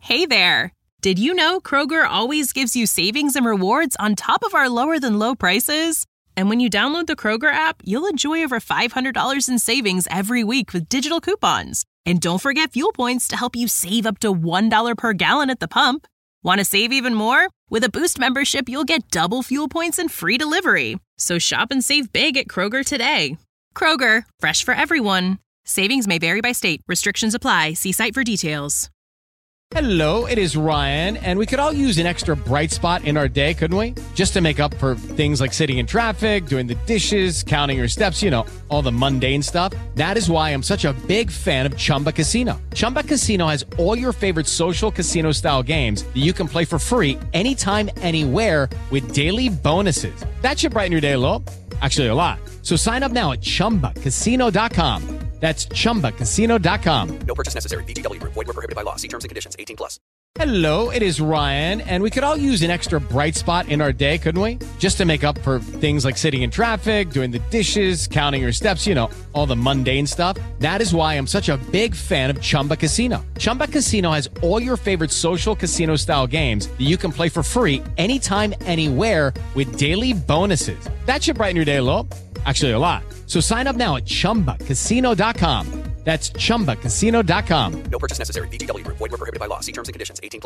Hey there! Did you know Kroger always gives you savings and rewards on top of our lower-than-low prices? And when you download the Kroger app, you'll enjoy over $500 in savings every week with digital coupons. And don't forget fuel points to help you save up to $1 per gallon at the pump. Want to save even more? With a Boost membership, you'll get double fuel points and free delivery. So shop and save big at Kroger today. Kroger, fresh for everyone. Savings may vary by state. Restrictions apply. See site for details. Hello, it is Ryan, and we could all use an extra bright spot in our day, couldn't we? Just to make up for things like sitting in traffic, doing the dishes, counting your steps, all the mundane stuff. That is why I'm such a big fan of Chumba Casino. Chumba Casino has all your favorite social casino-style games that you can play for free anytime, anywhere with daily bonuses. That should brighten your day a little. Actually, a lot. So sign up now at ChumbaCasino.com. That's ChumbaCasino.com. No purchase necessary. VGW Group. Void where prohibited by law. See terms and conditions. 18+. Hello, it is Ryan, and we could all use an extra bright spot in our day, couldn't we? Just to make up for things like sitting in traffic, doing the dishes, counting your steps, all the mundane stuff. That is why I'm such a big fan of Chumba Casino. Chumba Casino has all your favorite social casino-style games that you can play for free anytime, anywhere with daily bonuses. That should brighten your day a little. Actually, a lot. So sign up now at ChumbaCasino.com. That's ChumbaCasino.com. No purchase necessary. VGW Group. Void where prohibited by law. See terms and conditions. 18+.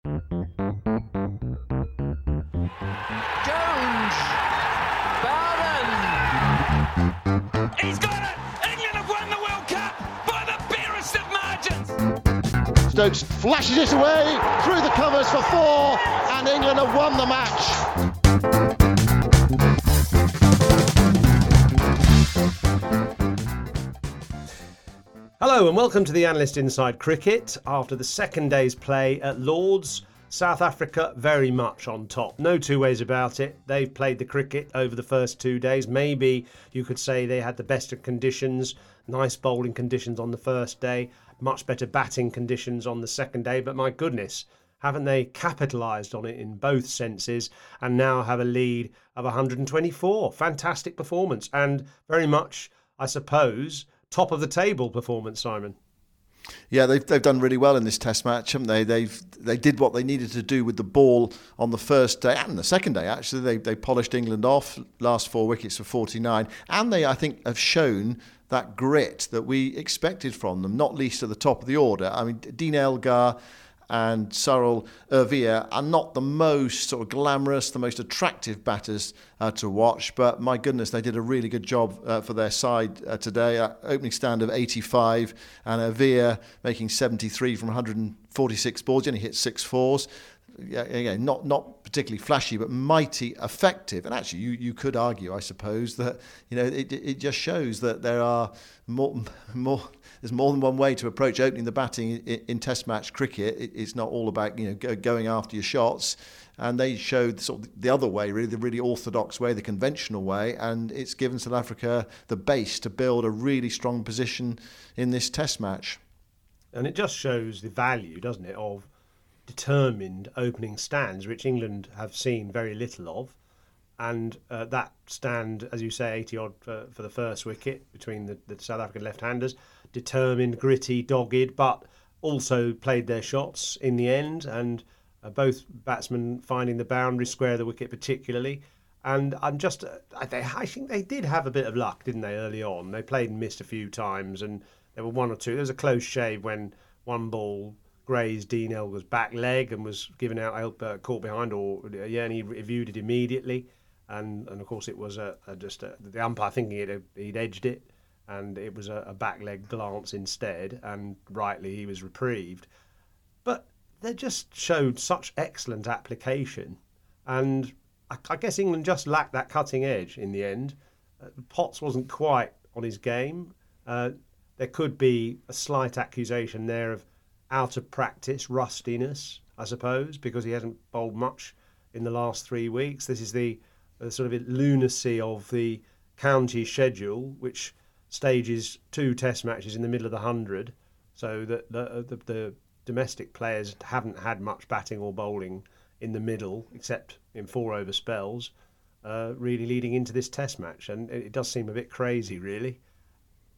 Jones. Barden. He's got it. England have won the World Cup by the barest of margins. Stokes flashes it away through the covers for 4, and England have won the match. Hello and welcome to the Analyst Inside Cricket. After the second day's play at Lord's, South Africa very much on top. No two ways about it. They've played the cricket over the first 2 days. Maybe you could say they had the best of conditions. Nice bowling conditions on the first day. Much better batting conditions on the second day. But my goodness, haven't they capitalised on it in both senses and now have a lead of 124? Fantastic performance and very much, I suppose, top of the table performance, Simon. Yeah, they've done really well in this Test match, haven't they? They did what they needed to do with the ball on the first day and the second day. Actually, they polished England off. Last 4 wickets for 49, and they, I think, have shown that grit that we expected from them. Not least at the top of the order. I mean, Dean Elgar and Sarul Ervia are not the most sort of glamorous, the most attractive batters to watch, but my goodness, they did a really good job for their side today. Opening stand of 85, and Ervia making 73 from 146 balls. He only hit 6 fours. Yeah, not particularly flashy, but mighty effective. And actually, you could argue, I suppose, that it just shows that there are more. There's more than one way to approach opening the batting in Test match cricket. It's not all about going after your shots, and they showed sort of the other way, really, the really orthodox way, the conventional way, and it's given South Africa the base to build a really strong position in this Test match. And it just shows the value, doesn't it, of determined opening stands, which England have seen very little of. And that stand, as you say, 80-odd for the first wicket between the South African left-handers. Determined, gritty, dogged, but also played their shots in the end. And both batsmen finding the boundary square of the wicket particularly. And I think they did have a bit of luck, didn't they, early on? They played and missed a few times, and there were one or two. There was a close shave when one ball grazed Dean Elgar's back leg and was given out, caught behind, and he reviewed it immediately. And of course it was the umpire thinking he'd edged it, and it was a back leg glance instead, and rightly he was reprieved. But they just showed such excellent application, and I guess England just lacked that cutting edge in the end. Potts wasn't quite on his game. There could be a slight accusation there of out of practice, rustiness, I suppose, because he hasn't bowled much in the last 3 weeks. This is the sort of lunacy of the county schedule, which stages 2 Test matches in the middle of the 100, so that the domestic players haven't had much batting or bowling in the middle, except in 4-over spells, really leading into this Test match. And it does seem a bit crazy, really.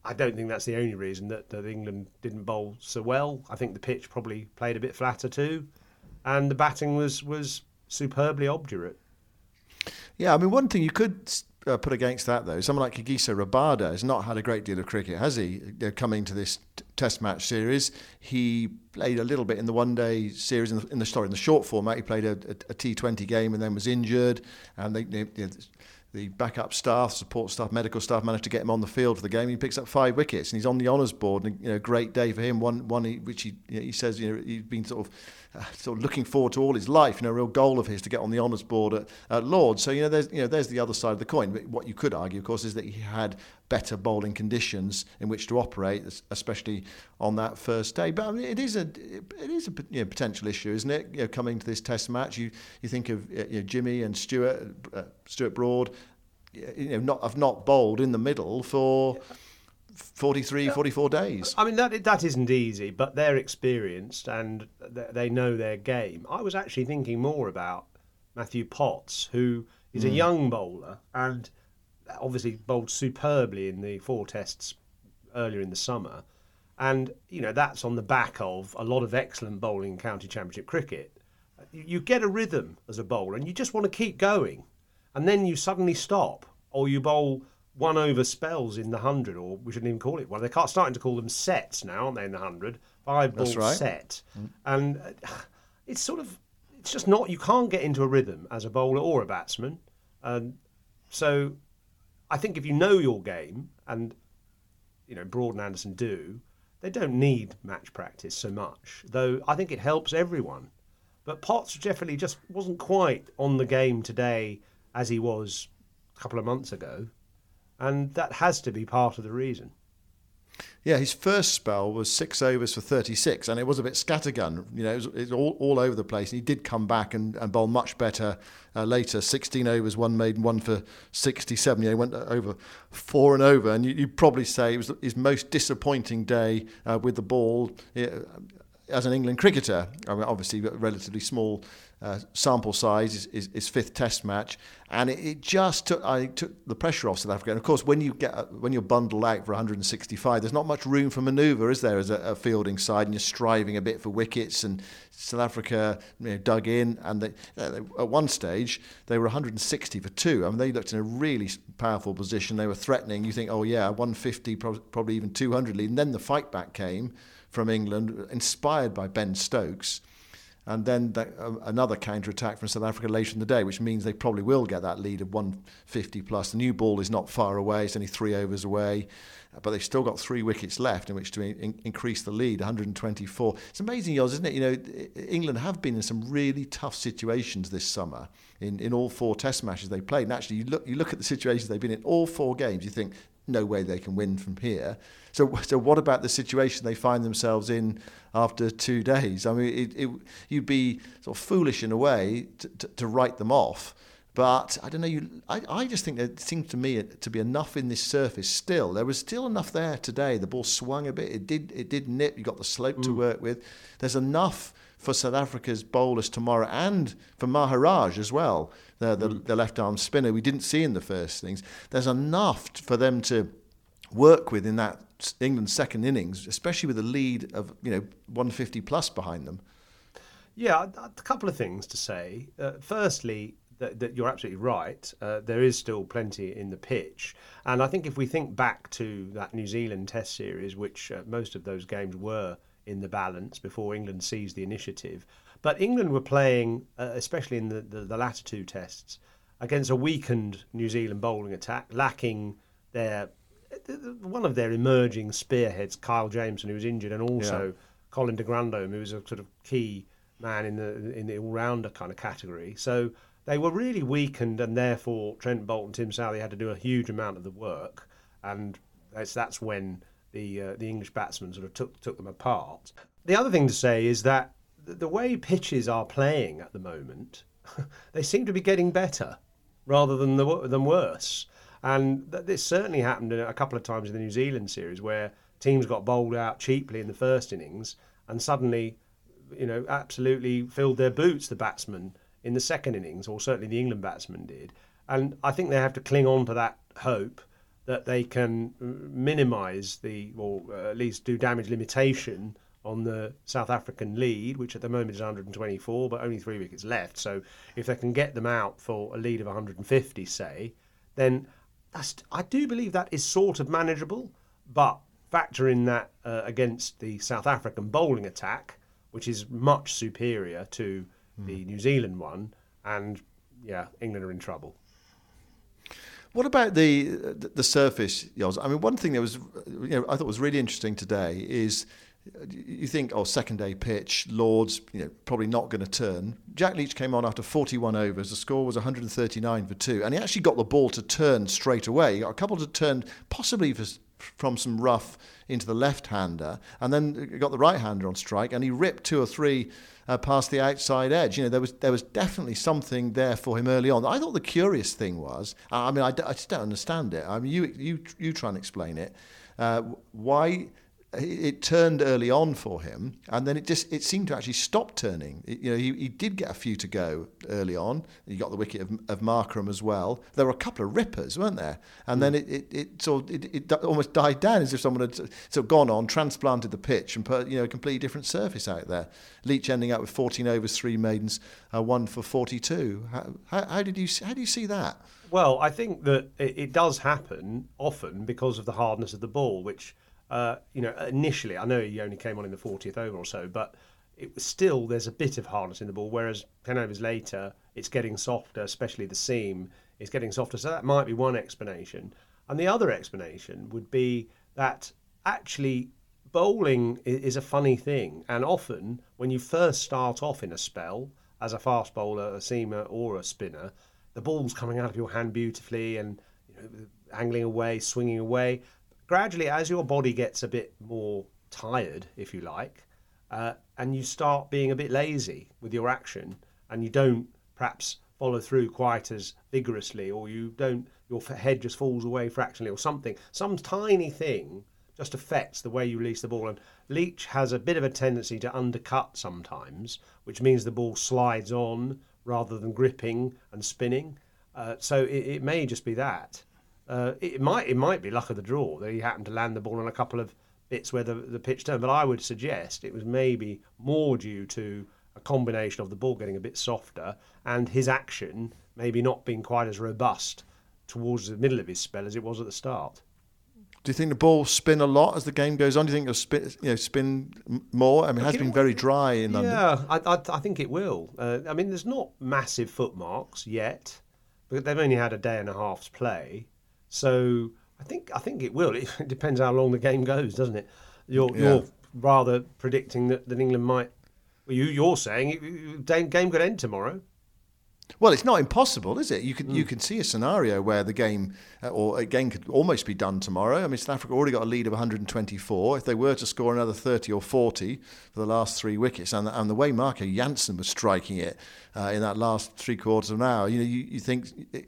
I don't think that's the only reason that England didn't bowl so well. I think the pitch probably played a bit flatter too, and the batting was superbly obdurate. Yeah, I mean, one thing you could put against that, though, someone like Kagiso Rabada has not had a great deal of cricket, has he? Coming to this Test match series, he played a little bit in the one-day series in the short format. He played a T20 game and then was injured, and the backup staff, support staff, medical staff managed to get him on the field for the game. He picks up 5 wickets and he's on the honours board. And, great day for him. One which he says he's been sort of looking forward to all his life. A real goal of his to get on the honours board at Lord's. So there's the other side of the coin. But what you could argue, of course, is that he had better bowling conditions in which to operate, especially on that first day. But I mean, it is a potential issue, isn't it? Coming to this Test match, you think of Jimmy and Stuart Broad, have not bowled in the middle for 43, 44 days. I mean, that isn't easy, but they're experienced and they know their game. I was actually thinking more about Matthew Potts, who is a young bowler and obviously bowled superbly in the 4 tests earlier in the summer. And, that's on the back of a lot of excellent bowling in county championship cricket. You get a rhythm as a bowler and you just want to keep going. And then you suddenly stop, or you bowl 1 over spells in the 100, or we shouldn't even call it one. They're starting to call them sets now, aren't they, in the 100? 5 ball set. And it's just not, you can't get into a rhythm as a bowler or a batsman. So I think if you know your game, and Broad and Anderson do, they don't need match practice so much, though I think it helps everyone. But Potts definitely just wasn't quite on the game today as he was a couple of months ago, and that has to be part of the reason. Yeah, his first spell was 6 overs for 36, and it was a bit scattergun. It was all over the place. And he did come back and bowl much better later. 16 overs, 1 maiden, 1 for 67. He went over 4 and over, and you'd probably say it was his most disappointing day with the ball as an England cricketer. I mean, obviously, a relatively small sample size is 5th Test match, and it just took the pressure off South Africa. And of course, when you're bundled out for 165, there's not much room for manoeuvre, is there, as a fielding side, and you're striving a bit for wickets. And South Africa dug in, and they, at one stage they were 160 for 2. I mean, they looked in a really powerful position. They were threatening. You think, 150, probably even 200 lead, and then the fight back came from England, inspired by Ben Stokes. And then another counter-attack from South Africa later in the day, which means they probably will get that lead of 150 plus. The new ball is not far away, it's only 3 overs away, but they've still got 3 wickets left in which to increase the lead, 124. It's amazing, Yoz, isn't it? England have been in some really tough situations this summer in all 4 Test matches they played. And actually, you look at the situations they've been in, all 4 games, you think, no way they can win from here. So what about the situation they find themselves in after 2 days? I mean, you'd be sort of foolish in a way to write them off. But I don't know. I just think it seemed to me to be enough in this surface still. There was still enough there today. The ball swung a bit. It did nip. You got the slope to work with. There's enough for South Africa's bowlers tomorrow, and for Maharaj as well, the left-arm spinner we didn't see in the first innings. There's enough for them to work with in that England's second innings, especially with a lead of 150 plus behind them. Yeah, a couple of things to say. Firstly, that you're absolutely right. There is still plenty in the pitch. And I think if we think back to that New Zealand Test series, which most of those games were in the balance before England seized the initiative. But England were playing, especially in the latter 2 tests, against a weakened New Zealand bowling attack, lacking one of their emerging spearheads, Kyle Jameson, who was injured, and also Colin de Grandhomme, who was a sort of key man in the all-rounder kind of category. So they were really weakened, and therefore Trent Boult and Tim Southee had to do a huge amount of the work, and that's when the English batsmen sort of took them apart. The other thing to say is that the way pitches are playing at the moment, they seem to be getting better rather than worse. And this certainly happened a couple of times in the New Zealand series where teams got bowled out cheaply in the first innings and suddenly, absolutely filled their boots, the batsmen, in the second innings, or certainly the England batsmen did. And I think they have to cling on to that hope that they can minimise or at least do damage limitation on the South African lead, which at the moment is 124, but only 3 wickets left. So if they can get them out for a lead of 150, say, then I do believe that is sort of manageable. But factor in that against the South African bowling attack, which is much superior to the New Zealand one, and yeah, England are in trouble. What about the surface, Yoz? I mean, one thing that was, I thought was really interesting today is you think, second day pitch, Lords, probably not going to turn. Jack Leach came on after 41 overs. The score was 139 for 2, and he actually got the ball to turn straight away. He got a couple to turn, possibly from some rough into the left-hander, and then got the right-hander on strike, and he ripped 2 or 3 past the outside edge. There was definitely something there for him early on. I thought the curious thing was, I just don't understand it. I mean, you try and explain it. Why it turned early on for him, and then it seemed to actually stop turning. He did get a few to go early on. He got the wicket of Markram as well. There were a couple of rippers, weren't there? And then it almost died down, as if someone had sort of gone on, transplanted the pitch, and put a completely different surface out there. Leach ending up with 14 overs, 3 maidens, 1 for 42. How do you see that? Well, I think that it does happen often because of the hardness of the ball, which. Initially, I know he only came on in the 40th over or so, but it was still, there's a bit of hardness in the ball, whereas 10 overs later, it's getting softer, especially the seam is getting softer. So that might be one explanation. And the other explanation would be that actually bowling is a funny thing. And often, when you first start off in a spell, as a fast bowler, a seamer or a spinner, the ball's coming out of your hand beautifully and angling away, swinging away. Gradually, as your body gets a bit more tired, if you like, and you start being a bit lazy with your action, and you don't perhaps follow through quite as vigorously, or your head just falls away fractionally, or some tiny thing just affects the way you release the ball. And Leach has a bit of a tendency to undercut sometimes, which means the ball slides on rather than gripping and spinning. So it may just be that. It might be luck of the draw that he happened to land the ball on a couple of bits where the pitch turned, but I would suggest it was maybe more due to a combination of the ball getting a bit softer and his action maybe not being quite as robust towards the middle of his spell as it was at the start. Do you think the ball spin a lot as the game goes on? Do you think it'll spin more? I mean, it has been very dry in London. Yeah, I think it will. There's not massive footmarks yet, but they've only had a day and a half's play. So I think it will. It depends how long the game goes, doesn't it? You're rather predicting that England might. Well, you're saying game could end tomorrow. Well, it's not impossible, is it? You can see a scenario where the game could almost be done tomorrow. I mean, South Africa already got a lead of 124. If they were to score another 30 or 40 for the last 3 wickets, and the way Marco Jansen was striking it in that last 3/4 of an hour, you think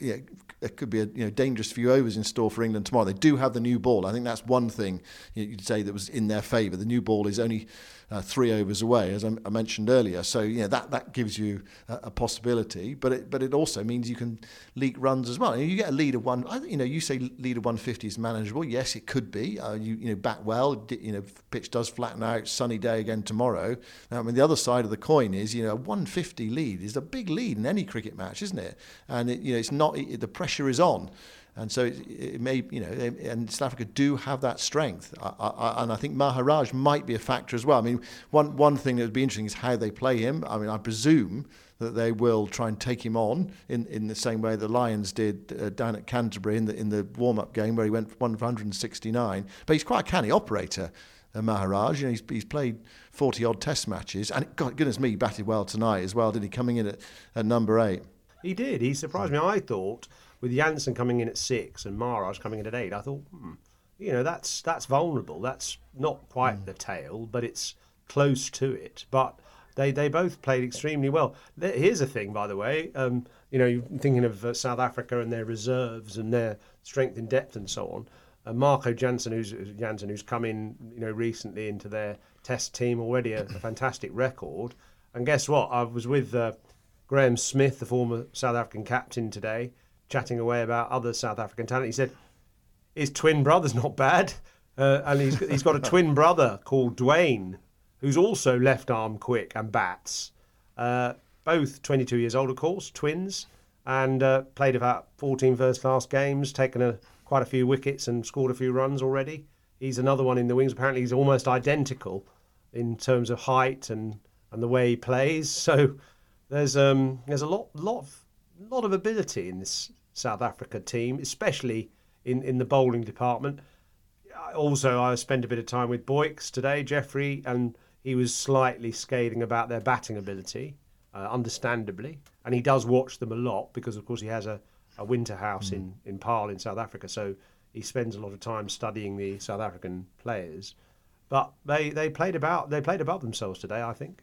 it could be a dangerous few overs in store for England tomorrow. They do have the new ball. I think that's one thing you'd say that was in their favour. The new ball is only 3 overs away, as I mentioned earlier. So that gives you a possibility, but it also means you can leak runs as well. And you get a lead of one. You say lead of 150 is manageable. Yes, it could be. You bat well. Pitch does flatten out. Sunny day again tomorrow. I mean, the other side of the coin is a 150 lead is a big lead in any cricket match, isn't it? And it's not. The pressure is on. And so it may, and South Africa do have that strength. And I think Maharaj might be a factor as well. I mean, one thing that would be interesting is how they play him. I mean, I presume that they will try and take him on in the same way the Lions did down at Canterbury in the warm-up game where he went 169. But he's quite a canny operator, Maharaj. He's played 40-odd Test matches. And goodness me, he batted well tonight as well, didn't he? Coming in at number 8. He did. He surprised me. I thought, with Jansen coming in at 6 and Maharaj coming in at 8, I thought, that's vulnerable. That's not quite the tail, but it's close to it. But they both played extremely well. Here's a thing, by the way. You're thinking of South Africa and their reserves and their strength in depth and so on. Marco Jansen, who's come in, recently into their Test team, already a fantastic record. And guess what? I was with Graham Smith, the former South African captain, today, chatting away about other South African talent. He said his twin brother's not bad. And he's got a twin brother called Dwayne, who's also left arm quick and bats. Both 22 years old, of course, twins, and played about 14 first-class games, taken quite a few wickets and scored a few runs already. He's another one in the wings. Apparently he's almost identical in terms of height and the way he plays. So there's a lot of ability in this South Africa team, especially in the bowling department. Also, I spent a bit of time with Boyks today, Jeffrey, and he was slightly scathing about their batting ability, understandably. And he does watch them a lot because, of course, he has a winter house in Paarl in South Africa, so he spends a lot of time studying the South African players. But they played above themselves today, I think.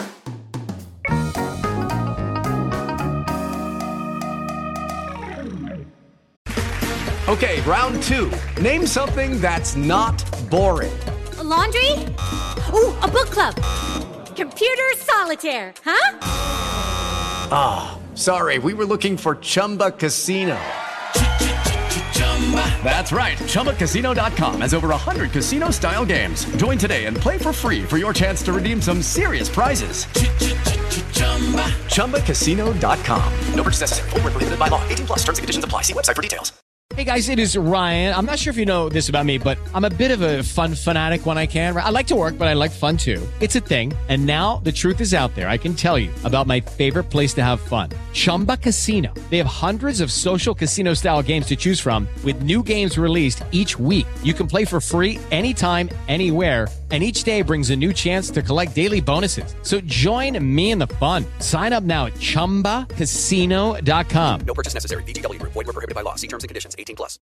Okay, round two. Name something that's not boring. A laundry? Ooh, a book club. Computer solitaire, huh? Ah, sorry, we were looking for Chumba Casino. That's right, ChumbaCasino.com has over 100 casino-style games. Join today and play for free for your chance to redeem some serious prizes. ChumbaCasino.com. No purchase necessary. Void where prohibited by law. 18 plus. Terms and conditions apply. See website for details. Hey guys, it is Ryan. I'm not sure if you know this about me, but I'm a bit of a fun fanatic when I can. I like to work, but I like fun too. It's a thing. And now the truth is out there. I can tell you about my favorite place to have fun. Chumba Casino. They have hundreds of social casino style games to choose from with new games released each week. You can play for free anytime, anywhere. And each day brings a new chance to collect daily bonuses. So join me in the fun. Sign up now at ChumbaCasino.com. No purchase necessary. VGW Group. Void where prohibited by law. See terms and conditions. 18 plus.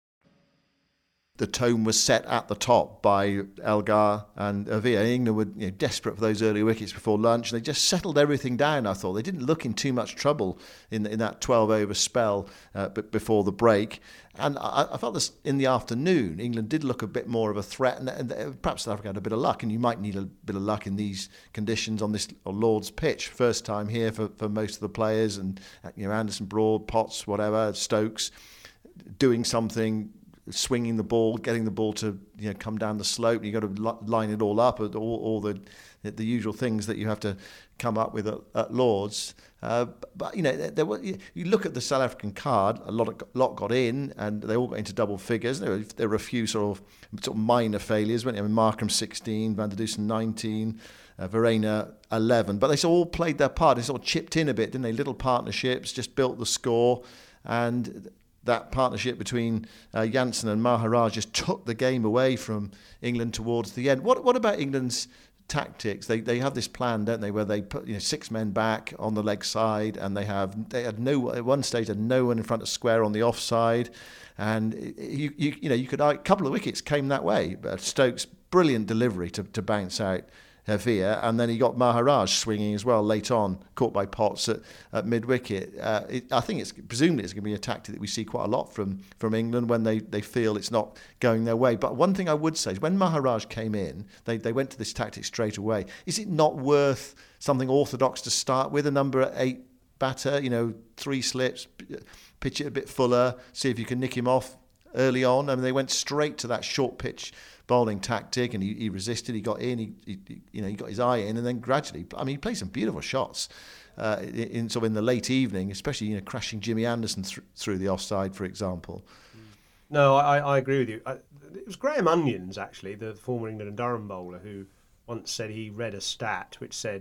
The tone was set at the top by Elgar and Avia. England were desperate for those early wickets before lunch, and they just settled everything down, I thought. They didn't look in too much trouble in that 12-over spell before the break. And I felt this in the afternoon. England did look a bit more of a threat, and perhaps South Africa had a bit of luck, and you might need a bit of luck in these conditions on this Lord's pitch. First time here for most of the players, and Anderson, Broad, Potts, whatever, Stokes, doing something, swinging the ball, getting the ball to come down the slope. You've got to line it all up, all the usual things that you have to come up with at Lords. But you look at the South African card, a lot got in, and they all got into double figures. There were a few sort of minor failures. Markham 16, Van der Dusen 19. Verena 11, but they all played their part. They sort of chipped in a bit, didn't they? Little partnerships, just built the score, and that partnership between Jansen and Maharaj just took the game away from England towards the end. What about England's tactics? They have this plan, don't they, where they put 6 men back on the leg side, and they had at one stage no one in front of square on the offside, and you could a couple of wickets came that way. But Stokes, brilliant delivery to bounce out Havia, and then he got Maharaj swinging as well late on, caught by Potts at mid-wicket. I think presumably it's going to be a tactic that we see quite a lot from England when they feel it's not going their way. But one thing I would say is when Maharaj came in, they went to this tactic straight away. Is it not worth something orthodox to start with, a number 8 batter, 3 slips, pitch it a bit fuller, see if you can nick him off early on? I mean, they went straight to that short pitch bowling tactic, and he resisted. He got in. He got his eye in, and then gradually, he played some beautiful shots in the late evening, especially crashing Jimmy Anderson through the offside, for example. No, I agree with you. It was Graham Onions, actually, the former England and Durham bowler, who once said he read a stat which said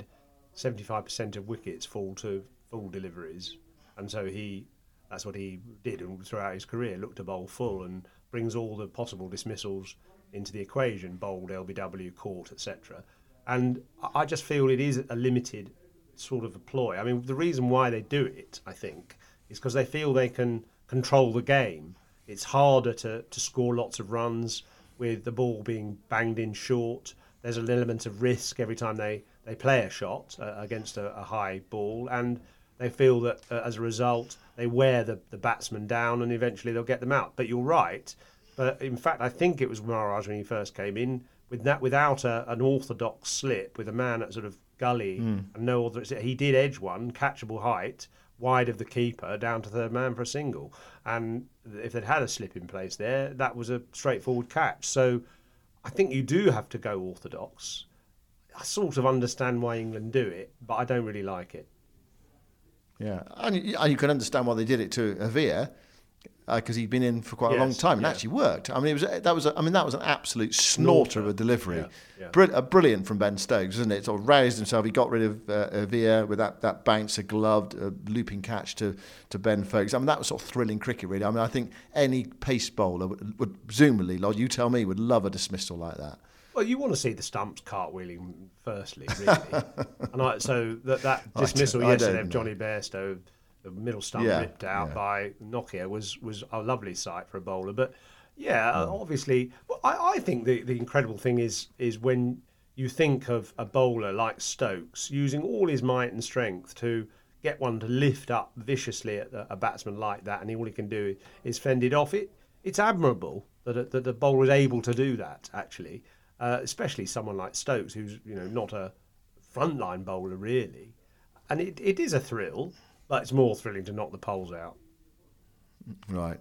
75% of wickets fall to full deliveries, and so that's what he did throughout his career. Looked to bowl full and brings all the possible dismissals into the equation, bowled, LBW, caught, etc. And I just feel it is a limited sort of a ploy. I mean, the reason why they do it, I think, is because they feel they can control the game. It's harder to score lots of runs with the ball being banged in short. There's an element of risk every time they play a shot against a high ball, and they feel that as a result they wear the batsman down and eventually they'll get them out. But you're right. But in fact, I think it was Maharaj when he first came in, without an orthodox slip, with a man at sort of gully and no other. He did edge one, catchable height, wide of the keeper down to third man for a single. And if they'd had a slip in place there, that was a straightforward catch. So I think you do have to go orthodox. I sort of understand why England do it, but I don't really like it. Yeah, and you can understand why they did it to Avia, because he'd been in for quite a long time and actually worked. I mean, that was an absolute snorter of a delivery. Brilliant from Ben Stokes, isn't it? Sort of roused himself. He got rid of Avia with that bounce, a gloved, looping catch to Ben Foakes. I mean, that was sort of thrilling cricket, really. I mean, I think any pace bowler would presumably, Lod, you tell me, would love a dismissal like that. Well, you want to see the stumps cartwheeling firstly, really. And so that dismissal yesterday of Johnny Bairstow, the middle stump ripped out by Nokia, was a lovely sight for a bowler. But obviously, I think the incredible thing is when you think of a bowler like Stokes using all his might and strength to get one to lift up viciously at a batsman like that, and all he can do is fend it off. It's admirable that the bowler is able to do that, actually. Especially someone like Stokes, who's not a frontline bowler really, and it is a thrill, but it's more thrilling to knock the poles out. Right.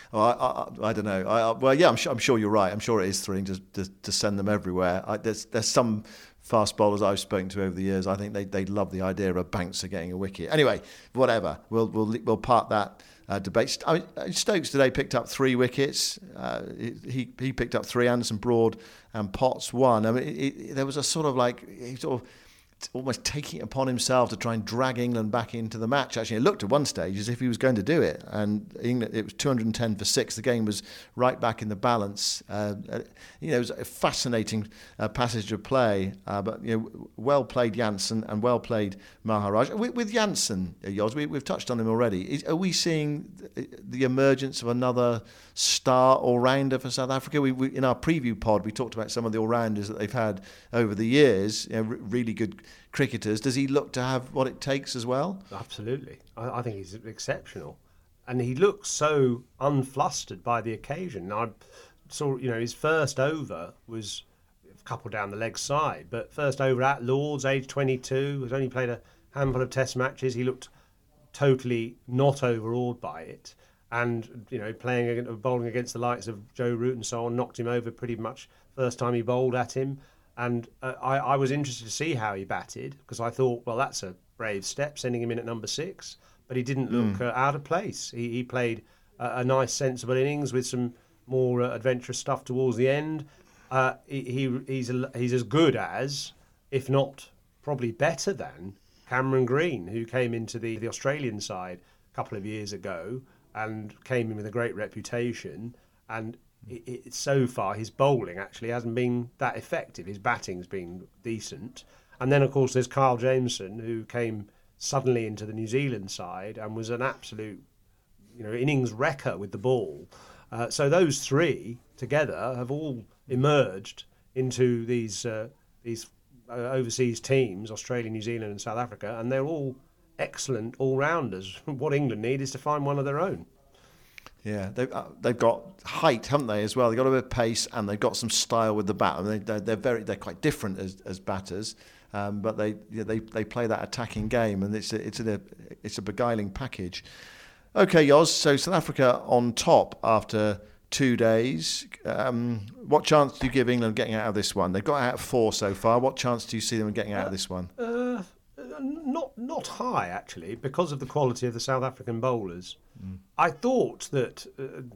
I don't know. I'm sure you're right. I'm sure it is thrilling to send them everywhere. There's some fast bowlers I've spoken to over the years. I think they love the idea of a bouncer getting a wicket. Anyway, whatever. We'll park that debate. Stokes today picked up 3 wickets. He picked up 3. Anderson, Broad, and Potts 1. I mean, there was a sort of almost taking it upon himself to try and drag England back into the match. Actually, it looked at one stage as if he was going to do it, and England, it was 210 for 6. The game was right back in the balance. It was a fascinating passage of play, but well played Jansen and well played Maharaj. With Jansen, Yoz, we've touched on him already. Are we seeing the emergence of another star all-rounder for South Africa? We in our preview pod, we talked about some of the all-rounders that they've had over the years, really good cricketers. Does he look to have what it takes as well? Absolutely. I think he's exceptional. And he looks so unflustered by the occasion. I saw, his first over was a couple down the leg side, but first over at Lord's, age 22, has only played a handful of test matches. He looked totally not overawed by it. And, bowling against the likes of Joe Root and so on, knocked him over pretty much first time he bowled at him. And I was interested to see how he batted, because I thought, well, that's a brave step, sending him in at number 6. But he didn't look out of place. He played a nice, sensible innings with some more adventurous stuff towards the end. He's as good as, if not probably better than, Cameron Green, who came into the Australian side a couple of years ago and came in with a great reputation. And so far, his bowling actually hasn't been that effective. His batting's been decent. And then, of course, there's Kyle Jameson, who came suddenly into the New Zealand side and was an absolute, innings wrecker with the ball. So those 3 together have all emerged into these overseas teams, Australia, New Zealand and South Africa, and they're all excellent all-rounders. What England need is to find one of their own. Yeah, they've got height, haven't they, as well? They've got a bit of pace and they've got some style with the bat. I mean, they're quite different as batters, but they play that attacking game, and it's a beguiling package. Okay, Yoz. So South Africa on top after 2 days. What chance do you give England getting out of this one? They've got out of 4 so far. What chance do you see them getting out of this one? Not high, actually, because of the quality of the South African bowlers. I thought that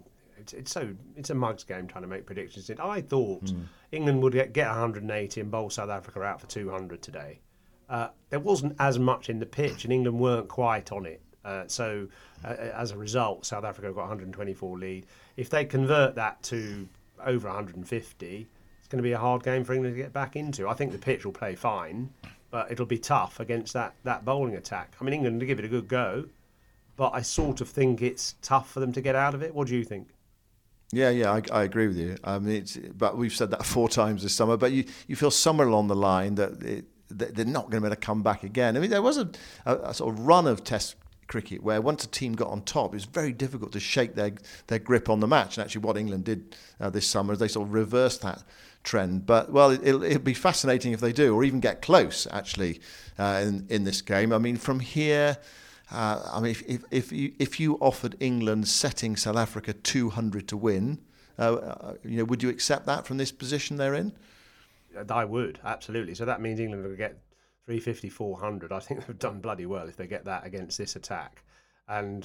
it's a mug's game trying to make predictions. I thought England would get 180 and bowl South Africa out for 200 today. There wasn't as much in the pitch, and England weren't quite on it. So as a result, South Africa got 124 lead. If they convert that to over 150, it's going to be a hard game for England to get back into. I think the pitch will play fine, but it'll be tough against that bowling attack. I mean, England to give it a good go, but I sort of think it's tough for them to get out of it. What do you think? Yeah, I agree with you. I mean, but we've said that 4 times this summer. But you feel somewhere along the line that they're not going to be able to come back again. I mean, there was a sort of run of Test cricket where once a team got on top, it was very difficult to shake their grip on the match. And actually, what England did this summer is they sort of reversed that trend. But it'll be fascinating if they do, or even get close. Actually, in this game, I mean, from here. I mean, if you offered England setting South Africa 200 to win, would you accept that from this position they're in? I would, absolutely. So that means England will get 350, 400. I think they've done bloody well if they get that against this attack. And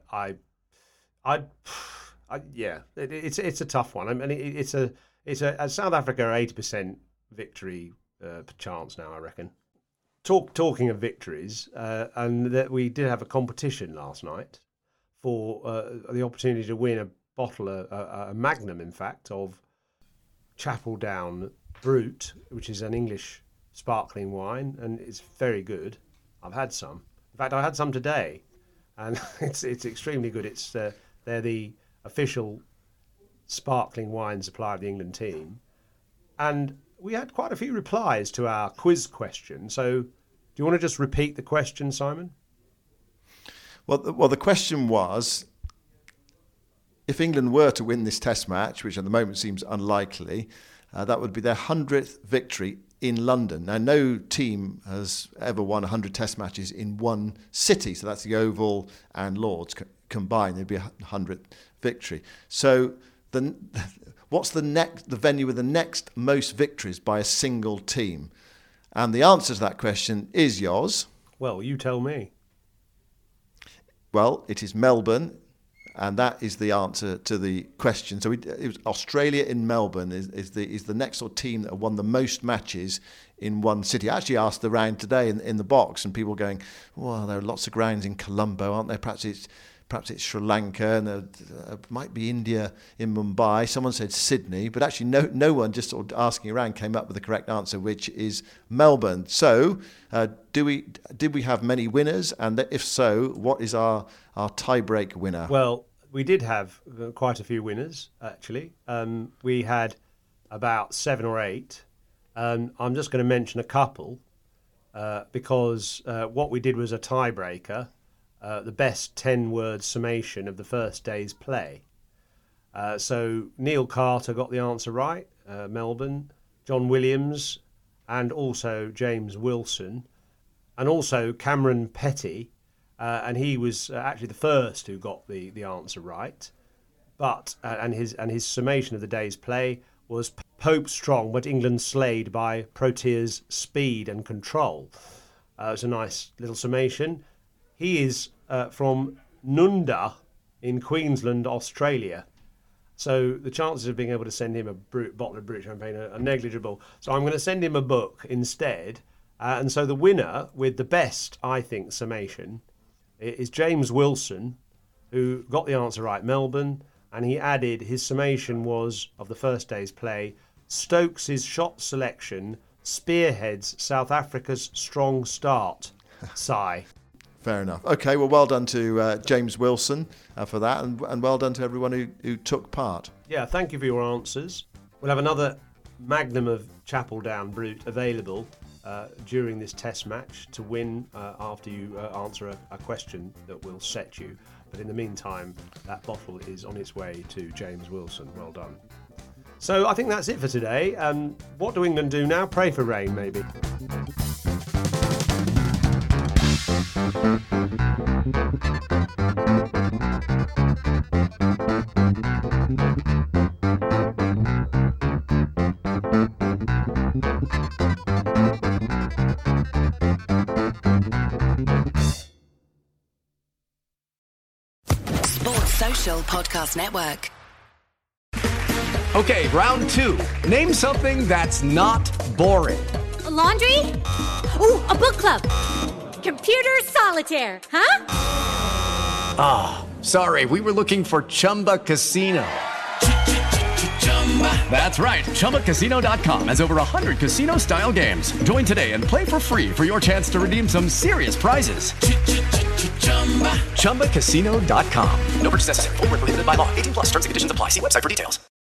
it's a tough one. I mean, it's a South Africa 80% victory chance now, I reckon. Talking of victories, and that we did have a competition last night for the opportunity to win a bottle, a magnum, in fact, of Chapel Down Brut, which is an English sparkling wine, and it's very good. I've had some. In fact, I had some today, and it's extremely good. It's they're the official sparkling wine supplier of the England team, and we had quite a few replies to our quiz question. So, do you want to just repeat the question, Simon? Well, the question was, if England were to win this Test match, which at the moment seems unlikely, that would be their 100th victory in London. Now, no team has ever won 100 Test matches in one city, so that's the Oval and Lords combined. There'd be a 100th victory. So, what's the venue with the next most victories by a single team? And the answer to that question is yours. Well, you tell me. Well, it is Melbourne, and that is the answer to the question. So it was Australia in Melbourne is the next sort of team that have won the most matches in one city. I actually asked the round today in the box, and people going, well, there are lots of grounds in Colombo, aren't there? Perhaps it's Sri Lanka, and there might be India in Mumbai. Someone said Sydney, but actually no one, just sort of asking around, came up with the correct answer, which is Melbourne. So did we have many winners? And if so, what is our tie-break winner? Well, we did have quite a few winners, actually. We had about 7 or 8. I'm just going to mention a couple because what we did was a tiebreaker. The best 10-word summation of the first day's play. So Neil Carter got the answer right, Melbourne, John Williams, and also James Wilson, and also Cameron Petty, and he was actually the first who got the answer right. But and his summation of the day's play was Pope strong, but England slayed by Protea's speed and control. It's a nice little summation. He is from Nunda in Queensland, Australia. So the chances of being able to send him a bottle of Brut champagne are negligible. So I'm going to send him a book instead. And so the winner with the best, I think, summation is James Wilson, who got the answer right, Melbourne. And he added his summation was, of the first day's play, Stokes' shot selection spearheads South Africa's strong start. Sigh. Fair enough. Okay, well done to James Wilson for that, and well done to everyone who took part. Yeah, thank you for your answers. We'll have another magnum of Chapel Down Brut available during this Test match to win after you answer a question that will set you. But in the meantime, that bottle is on its way to James Wilson. Well done. So I think that's it for today. What do England do now? Pray for rain, maybe. Sports Social Podcast Network. Okay, round 2. Name something that's not boring. A laundry? Ooh, a book club. Computer solitaire, huh? Ah, sorry, we were looking for Chumba Casino. That's right, ChumbaCasino.com has over 100 casino-style games. Join today and play for free for your chance to redeem some serious prizes. ChumbaCasino.com. No purchase necessary. Void where prohibited by law. 18+ terms and conditions apply. See website for details.